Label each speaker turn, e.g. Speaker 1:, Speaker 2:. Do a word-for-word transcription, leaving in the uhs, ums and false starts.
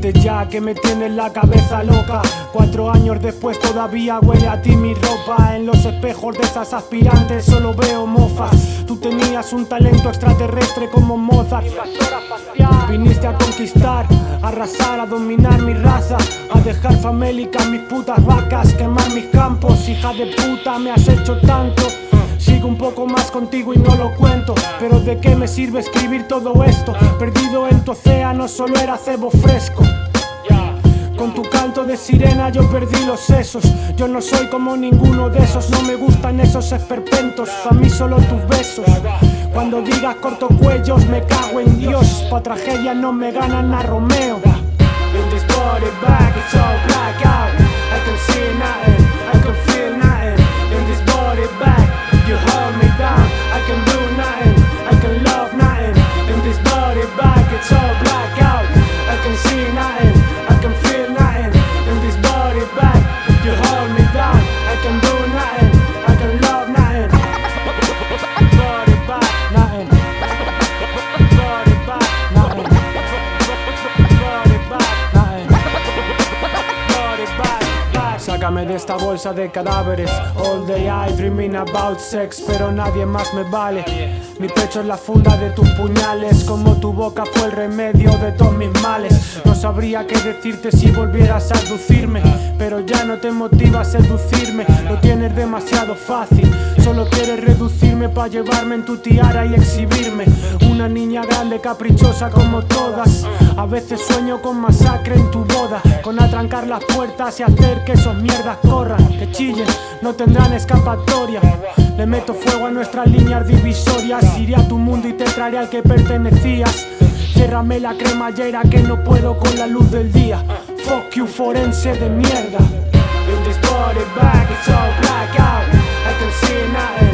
Speaker 1: Vete ya que me tienes la cabeza loca. Cuatro años después todavía huele a ti mi ropa. En los espejos de esas aspirantes solo veo mofas. Tú tenías un talento extraterrestre como Mozart. Viniste a conquistar, a arrasar, a dominar mi raza, a dejar famélicas mis putas vacas, quemar mis campos. Hija de puta, me has hecho tanto. Sigo un poco más contigo y no lo cuento, pero ¿de qué me sirve escribir todo esto? Perdido en tu océano solo era cebo fresco. Con tu canto de sirena yo perdí los sesos. Yo no soy como ninguno de esos, no me gustan esos esperpentos. Pa' mí solo tus besos. Cuando digas cortocuellos me cago en Dios. Pa' tragedia no me ganan a Romeo. In this body bag it's all black out. I can see nothing, I can feel nothing. In this body bag you hold me down. I can do nothing, I can love nothing. In this body bag it's all black out. I can see nothing, I can feel nothing. In this body bag you hold me down. I can do nothing, I can love nothing. Body bag, nothing. Body bag, nothing. Body bag, nothing. Body bag, bag. Sácame de esta bolsa de cadáveres. All day I dreaming about sex, pero nadie más me vale. Mi pecho es la funda de tus puñales, como tu boca fue el remedio de todos mis males. No sabría qué decirte si volvieras a seducirme, pero ya no te motiva a seducirme. Lo tienes demasiado fácil, solo quieres reducirme para llevarme en tu tiara y exhibirme. Una niña grande caprichosa como todas. A veces sueño con masacre en tu boda, con atrancar las puertas y hacer que esos mierdas corran, que chillen, no tendrán escapatoria. Le meto fuego a nuestras líneas divisorias. Iré a tu mundo y te traeré al que pertenecías. Ciérrame la cremallera que no puedo con la luz del día. Fuck you, forense de mierda. In this body bag it's all black out. I can see nothing.